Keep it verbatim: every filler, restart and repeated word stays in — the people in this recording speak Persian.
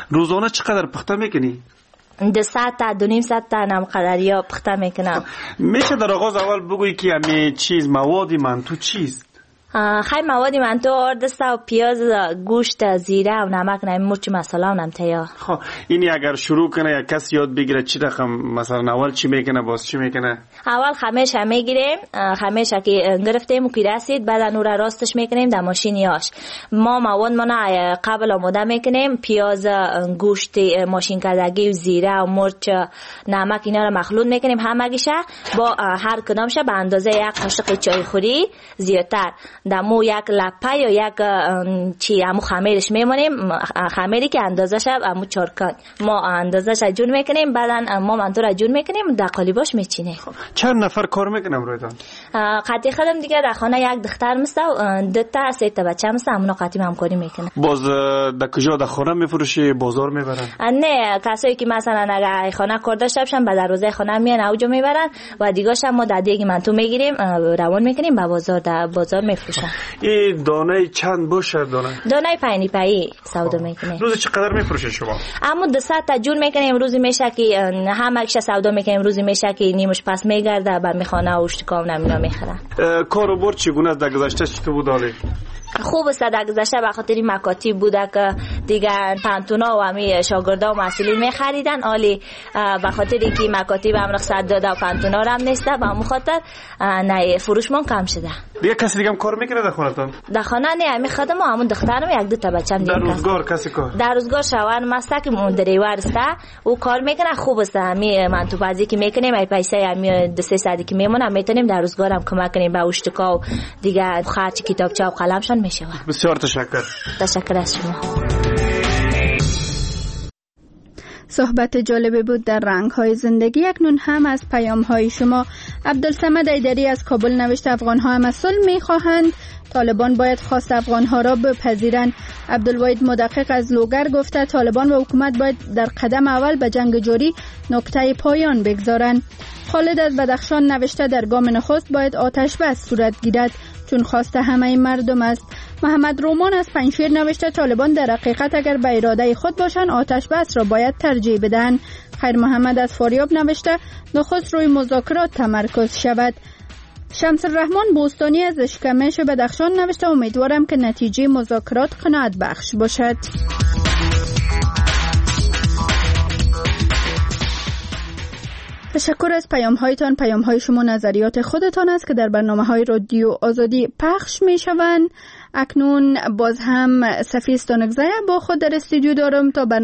روزانه چقدر پخته میکنی؟ دو ساعت تا دو نیم ساعت تا نم قدریا پخته میکنم. میشه در آغاز اول بگویی که همه چیز موادی من تو چیست؟ خیلی موادی من تو آردست و پیاز گوشت زیره و نمک نمی مرچ مساله و نمتیا. خب اینی اگر شروع کنه یا کسی یاد بگیره چی رقم مثلا اول چی میکنه باز چی میکنه؟ اول خمیش هم میگیریم، خمیش که گرفتیم و که رسید بعد نور راستش میکنیم در ماشینیاش. ما مواد منا قبل آماده میکنیم، پیاز گوشت ماشین کردگی و زیره و مرچ نمک اینا رو مخلوط میکنیم همگیشه با هر کدامش به اندازه یک قاشق چای خوری زیادتر دمو یک لپه یا یک چی همو خمیرش میمونیم، خمیری که اندازش همو چارکان ما اندازش جون میکنیم بعدا ما منطور جون میکنیم در قالیباش میچینیم. چند نفر کار میکنم رویدان؟ قطعی خودم دیگه در خانه یک دختر مسته و دو تا سه تا بچه مسته همونو قطعی همکاری میکنه. باز در کجا در خانه میفروشی بازار میبرن؟ نه کسایی که مثلا اگر خانه کار داشته باشن به دروازه خانه میان اوجا میبرن و دیگه‌ش ما در دیگه منطو میگیریم روان میکنیم به بازار، در بازار میفروشن. این دانه چند باشه دانه؟ دانه پنی پایی سودا میکنیم. روزی چقدر میفروشید شما؟ اما دو ساعت تا جون میکنیم، روزی میشه که همکش سودا میکنیم، روزی میشه که نیمش پس میگرده به میخانه و اشتکام نمینا میخرن. کار و بر چگونه است در گذشته چطور بود حالی؟ خوب است در گذشته به خاطر مکاتب بوده که دیگه پانتونا و همی شاگردا و مسئولین میخریدن، حالی به خاطر که مکاتب هم رخصت داده و پانتونا رو هم نیسته به همون خاطر نه فروشمون کم شده. دیگه کسی دیگه هم کار میکنه در خونتون؟ در خانه نه همی خودم و همون دخترم یک دو تا بچه‌م دیگه. در روزگار کسی کار؟ در روزگار شوهرم است که دریور است او کار میکنه، خوب است. همی من تو بازی که میکنیم ای پیسه همی دو سه ساعتی که میمونه میتونیم در روزگارم کمک کنیم به اشتکا و دیگه خرج کتابچه و قلمشون میشه. بسیار تشکر. تشکر از شما. صحبت جالبی بود در رنگ‌های زندگی. اکنون هم از پیام‌های شما. عبدالصمد ایدری از کابل نوشته افغان‌ها هم از صلح می‌خواهند، طالبان باید خواست افغان‌ها را بپذیرند. عبدالواحد مدقق از لوگر گفته طالبان و حکومت باید در قدم اول به جنگ جاری نقطه پایان بگذارند. خالد از بدخشان نوشته در گام نخست باید آتش بس صورت گیرد چون خواسته همه مردم است. محمد رومان از پنجشیر نوشته طالبان در حقیقت اگر به اراده خود باشند آتش بس را باید ترجیح بدهند. خیر محمد از فاریاب نوشته نخست روی مذاکرات تمرکز شود. شمس الرحمن بوستانی از اشکمش بدخشان نوشته امیدوارم که نتیجه مذاکرات قناعت بخش باشد. تشکر از پیام هایتان. پیام های شما نظریات خودتان است که در برنامه های رادیو آزادی پخش می شوند. اکنون باز هم صفی استانکزه با خود در استودیو دارم تا برنامه